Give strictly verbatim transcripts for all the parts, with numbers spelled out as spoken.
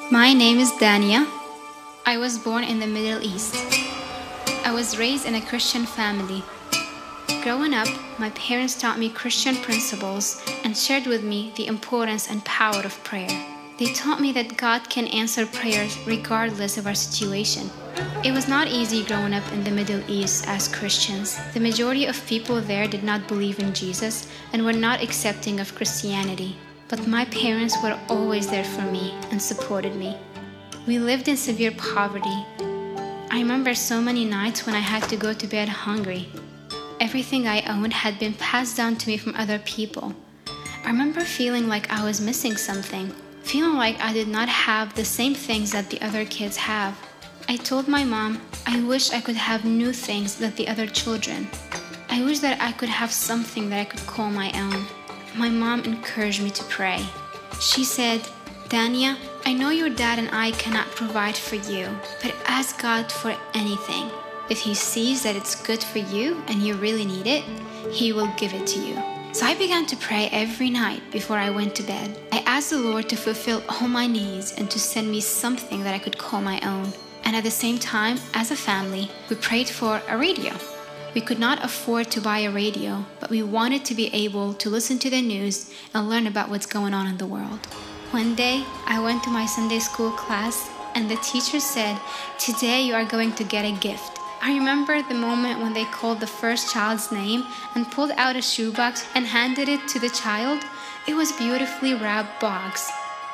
My name is Dania. I was born in the Middle East. I was raised in a Christian family. Growing up, my parents taught me Christian principles and shared with me the importance and power of prayer. They taught me that God can answer prayers regardless of our situation. It was not easy growing up in the Middle East as Christians. The majority of people there did not believe in Jesus and were not accepting of Christianity. But my parents were always there for me and supported me. We lived in severe poverty. I remember so many nights when I had to go to bed hungry. Everything I owned had been passed down to me from other people. I remember feeling like I was missing something, feeling like I did not have the same things that the other kids have. I told my mom, I wish I could have new things than the other children. I wish that I could have something that I could call my own. My mom encouraged me to pray. She said, Dania, I know your dad and I cannot provide for you, but ask God for anything. If He sees that it's good for you and you really need it, He will give it to you. So I began to pray every night before I went to bed. I asked the Lord to fulfill all my needs and to send me something that I could call my own. And at the same time, as a family, we prayed for a radio. We could not afford to buy a radio, but we wanted to be able to listen to the news and learn about what's going on in the world. One day, I went to my Sunday school class and the teacher said, today you are going to get a gift. I remember the moment when they called the first child's name and pulled out a shoebox and handed it to the child. It was a beautifully wrapped box.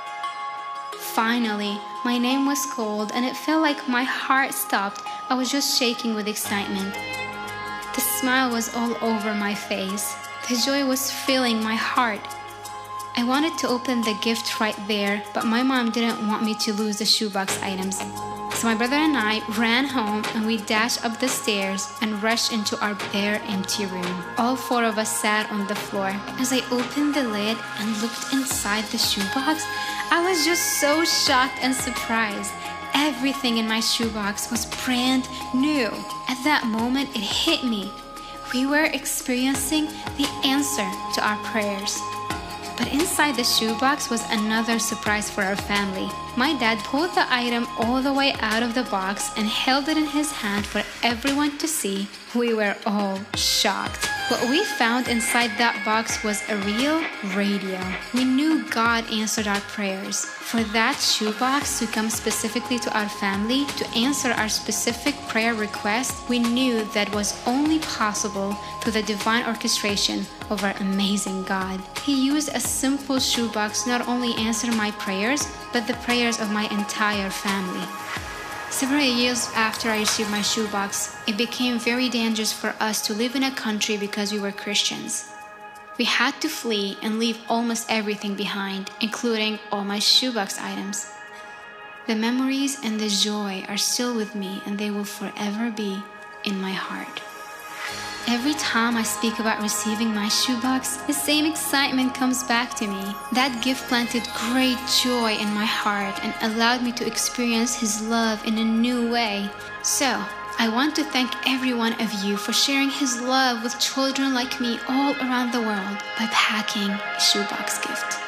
Finally, my name was called and it felt like my heart stopped. I was just shaking with excitement. The smile was all over my face. The joy was filling my heart. I wanted to open the gift right there, but my mom didn't want me to lose the shoebox items. So my brother and I ran home and we dashed up the stairs and rushed into our bare, empty room. All four of us sat on the floor. As I opened the lid and looked inside the shoebox, I was just so shocked and surprised. Everything in my shoebox was brand new. At that moment, it hit me. We were experiencing the answer to our prayers. But inside the shoebox was another surprise for our family. My dad pulled the item all the way out of the box and held it in his hand for everyone to see. We were all shocked. What we found inside that box was a real radio. We knew God answered our prayers. For that shoebox to come specifically to our family to answer our specific prayer request, we knew that was only possible through the divine orchestration of our amazing God. He used a simple shoebox not only answer my prayers, but the prayers of my entire family. Several years after I received my shoebox, it became very dangerous for us to live in a country because we were Christians. We had to flee and leave almost everything behind, including all my shoebox items. The memories and the joy are still with me and they will forever be in my heart. Every time I speak about receiving my shoebox, the same excitement comes back to me. That gift planted great joy in my heart and allowed me to experience His love in a new way. So, I want to thank every one of you for sharing His love with children like me all around the world by packing a shoebox gift.